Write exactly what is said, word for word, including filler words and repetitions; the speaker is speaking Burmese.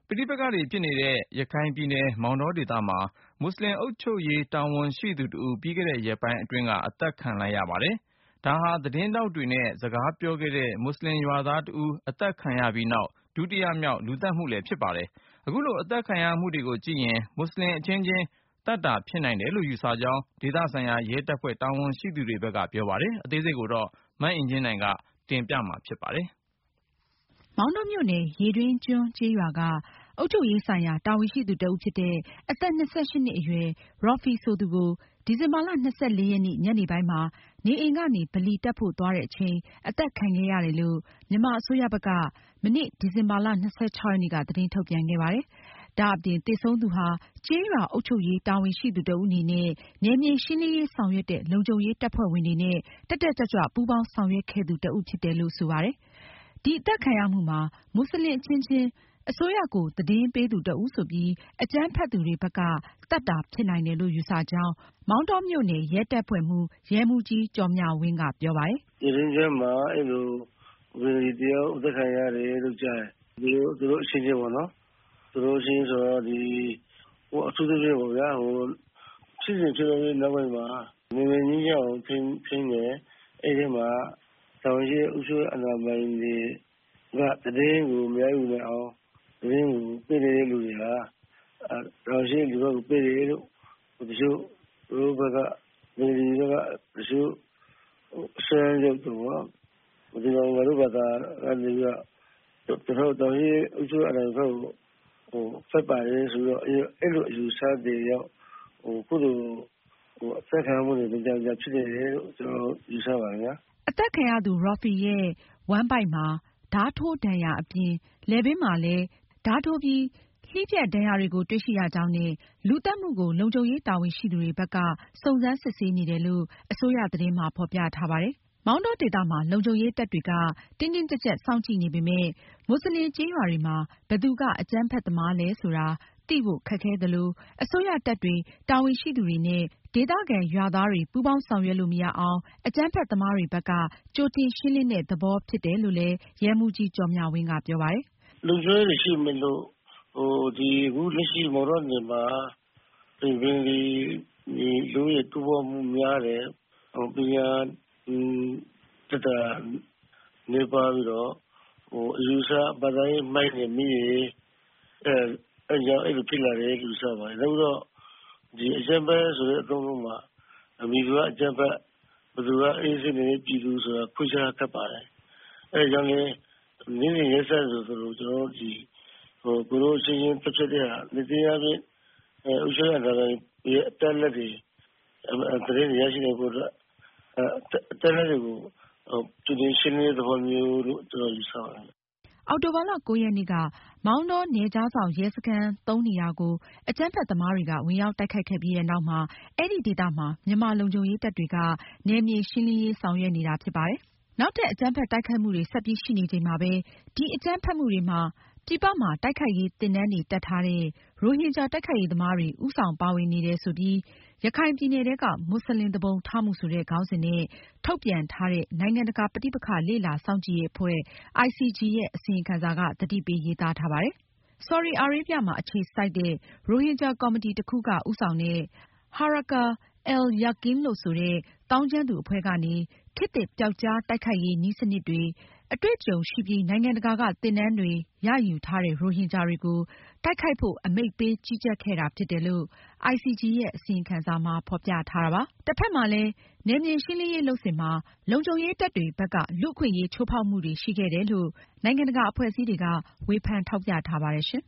ပဋိပက္ခတွေဖြစ်နေတဲ့ရခိုင်ပြည်နယ်မောင်တောဒေသမှာမွတ်စလင်အုပ်ချုပ်ရေးတာဝန်ရှိသူတဦးပြီးခဲ့တဲ့ရက်ပိုင်းအတွင်းကအသတ်ခံလိုက်ရပါတယ်။ ဒါဟာသတင်းထောက်တွေနဲ့စကားပြောခဲ့တဲ့မွတ်စလင်ရွာသားတဦးအသတ်ခံရပြီးနောက်ဒုတိယမြောက်လူသတ်မှုလည်းဖြစ်ပါတယ်။ အခုလိုအသတ်ခံရမှုတွေကိုကြည့်ရင်မွတ်စလင်အချင်းချင်းသတ်တာဖြစ်နိုင်တယ်လို့ယူဆကြောင်းဒေသဆိုင်ရာရဲတပ်ဖွဲ့တာဝန်ရှိသူတွေဘက်ကပြောပါတယ်။ အသေးစိတ်ကိုတော့မအင်ကြင်းနိုင်ကတင်ပြမှာဖြစ်ပါတယ်။ မောင်တောမြို့နယ်ရေတွင်းကျွန်းကျေးရွာကအုပ်ချုပ်ရေးဆိုင်ရာတာဝန်ရှိသူတဦးဖြစ်တဲ့အသက် ၂၈ နှစ်အရွယ် ရော်ဖီဆိုသူကို ဒီဇင်ဘာလ ၂၄ ရက်နေ့ ညနေပိုင်းမှာနေအိမ်ကနေဗလီတက်ဖို့သွားတဲ့အချိန်အသတ်ခံခဲ့ရတယ်လို့ မြန်မာအစိုးရဘက်က မနေ့ ဒီဇင်ဘာလ ၂၆ ရက်နေ့က သတင်းထုတ်ပြန်ခဲ့ပါတယ်။ ဒါအပြင်သေဆုံးသူဟာ ကျေးရွာအုပ်ချုပ်ရေးတာဝန်ရှိသူတဦးအနေနဲ့ နယ်မြေရှင်းလင်းရေးဆောင်ရွက်တဲ့ လုံခြုံရေးတပ်ဖွဲ့ဝင်တွေနဲ့ တက်တက်ကြွကြွပူးပေါင်းဆောင်ရွက်ခဲ့သူတဦးဖြစ်တယ်လို့ဆိုပါတယ်။ ဒီအသတ်ခံရမှုမှာ မွတ်စလင်အချင်းချင်း အစိုးရကိုသတင်းပေးသူတဦးဆိုပြီး အကြမ်းဖက်သူတွေဘက်က သတ်တာဖြစ်နိုင်တယ်လို့ယူဆကြောင်း မောင်တောမြို့နယ်ရဲတပ်ဖွဲ့မှူး ရဲမှူးကြီးကျော်မြဝင်းကပြောပါတယ်။ “ရေတွင်းကျွန်းမှာအဲလိုဘင်္ဂလီတယောက်အသတ်ခံရတယ်လို့ကြားတယ်။ သူတို့အချင်းချင်းပေါ့နော်။ သူတို့အချင်းချင်းဆိုတော့ဒီအထူးသဖြင့်ပေါ့ဗျာဖြစ်စဉ်ဖြစ်ပြီးနောက်ပိုင်းမှာနယ်မြေငြိမ်းချမ်းအောင်ထိန်းတယ်။ အဲဒီမှာတာဝန်ရှိတဲ့အုပ်ချုပ်ရေးအာဏာပိုင်တွေကသတင်းကိုမရယူနိုင်အောင်သတင်းကိုပေးနေတဲ့လူတွေဟာတာဝန်ရှိတဲ့လူဘက်ကိုပေးတယ်လို့တချို့သူတို့ဘက်ကဘင်္ဂလီဘက်ကတချို့အစွဲလုပ်တယ်ပေါ့နော်။ဒီကောင်ငါတို့ဘာသာကနေပြီးတော့တာဝန်ရှိတဲ့အုပ်ချုပ်ရေးအာဏာပိုင်ဘက်ကိုဖက်ပါတယ်ဆိုတော့အဲလိုအယူဆတွေရောက်အခုလိုအသတ်ခံရမှုတွေမကြာမကြာဖြစ်နေတယ်လို့ကျနော်တို့ယူဆပါတယ်ဗျာ။ ” အသတ်ခံရသူရော်ဖီရဲ့ဝမ်းဗိုက်မှာဓါးထိုးဒဏ်ရာအပြင် လည်ပင်းမှာလည်းဓါးထိုးပြီးလှီးဖြတ်ဒဏ်ရာတွေကိုတွေ့ရှိရကြောင်းနဲ့ လူသတ်မှုကိုလုံခြုံရေးတာဝန်ရှိသူတွေဘက်က စုံစမ်းစစ်ဆေးနေတယ်လို့ အစိုးရသတင်းမှာဖေါ်ပြထားပါတယ်။ မောင်တောဒေသမှာ လုံခြုံရေးတပ်တွေက တင်းတင်းကြပ်ကြပ်စောင့်ကြည့်နေပေမယ့် မွတ်စလင်ကျေးရွာတွေမှာ ဘယ်သူကအကြမ်းဖက်သမားလဲဆိုတာသိဖို့ခက်ခဲသလို အစိုးရတပ်တွေတာဝန်ရှိသူတွေနဲ့ ဒေသခံရွာသားတွေပူးပေါင်းဆောင်ရွက်လို့မရအောင် အကြမ်းဖက်သမားတွေဘက်က ကြိုတင်ရှင်းလင်းတဲ့သဘောဖြစ်တယ်လို့လည်း ရဲမှူးကြီးကျော်မြဝင်းကပြောပါတယ်။ “လုံခြုံရေးတွေရှိမယ်လို့ဒီအခုလက်ရှိမောင်တောနယ်မှာဘင်္ဂလီလူဦးရေတိုးပွားမှုများတယ်။ပညာတတ်တာနည်းပါးပြီးတော့အယူအဆဘာသာရေးမိုင်းတွေမိတယ်အဲဒါကြောင့်အဲလိုဖြစ်လာတယ်လို့ယူဆပါတယ်။ နောက်ပြီးတော့ဒီအကြမ်းဖက်ဆိုတဲ့အသုံးအနှုန်းမှာမည်သူကအကြမ်းဖက်ဘယ်သူကအေးဆေးနေတဲ့ပြည်သူဆိုတာခွဲခြားတတ်ပါတယ်။အဲဒါကြောင့်လည်းနေ့စဉ်ရက်ဆက်ဆိုသလိုကျနော်တို့ဒီကိုယ်တို့အချင်းချင်းသတ်ဖြတ်တဲ့ဟာတရားအားဖြင့်အုပ်ချုပ်ရေးအာဏာပိုင်ရဲ့အချက်အလက်တွေသတင်းတွေရရှိနိုင်ဖို့အတွက်အချက်အလက်တွေကိုကြိုတင်ရှင်းလင်းတဲ့သဘောမျိုးလို့ကျနော်ယူဆပါတယ်။ ” အောက်တိုဘာလ ၉ ရက်နေ့က မောင်တောနယ်ခြားစောင့်ရဲစခန်း သုံးနေရာကို အကြမ်းဖက်သမားတွေကဝင်ရောက်တိုက်ခိုက်ခဲ့ပြီးနောက်မှာ အဲဒီဒေသမှာ မြန်မာလုံခြုံရေးတပ်တွေက နယ်မြေရှင်းလင်းရေးဆောင်ရွက်နေတာဖြစ်ပါတယ်။ နောက်ထပ်အကြမ်းဖက်တိုက်ခိုက်မှုတွေဆက်ပြီးရှိနေချိန်မှာပဲ ဒီအကြမ်းဖက်မှုတွေမှာ ပြည်ပမှာတိုက်ခိုက်ရေးသင်တန်းတွေတက်ထားတဲ့ ရိုဟင်ဂျာတိုက်ခိုက်ရေးသမားတွေ ဦးဆောင်ပါဝင်နေတယ်ဆိုပြီး ရခိုင်ပြည်နယ်ထဲက မွတ်စလင်သူပုန်ထမှုဆိုတဲ့ခေါင်းစဉ်နဲ့ ထုတ်ပြန်ထားတဲ့ နိုင်ငံတကာပဋိပက္ခလေ့လာစောင့်ကြည့်ရေးအဖွဲ့ အိုင်စီဂျီ ရဲ့ အစီရင်ခံစာက သတိပေးရေးသားထားပါတယ်။ ဆော်ဒီအာရေးဗျမှာအခြေစိုက်တဲ့ ရိုဟင်ဂျာကော်မတီတခုကဦးဆောင်တဲ့ Harakah al-Yaqin လို့ဆိုတဲ့ သောင်းကျန်းသူအဖွဲ့ကနေ ခေတ်သစ်ပြောက်ကျားတိုက်ခိုက်ရေးနည်းစနစ်တွေ အတွေ့အကြုံရှိပြီး နိုင်ငံတကာက သင်တန်းတွေရယူထားတဲ့ ရိုဟင်ဂျာတွေကို တိုက်ခိုက်ဖို့ အမိန့်ပေးကြီးကြပ်ခဲ့တာဖြစ်တယ်လို့ အိုင်စီဂျီ ရဲ့ အစီရင်ခံစာမှာဖေါ်ပြထားတာပါ။ တဖက်မှာလည်း နယ်မြေရှင်းလင်းရေးလုပ်စဉ်မှာ လုံခြုံရေးတပ်တွေဘက်က လူ့အခွင့်အရေးချိုးဖောက်မှုတွေရှိခဲ့တယ်လို့ နိုင်ငံတကာအဖွဲ့အစည်းတွေက ဝေဖန်ထောက်ပြထားပါတယ်ရှင်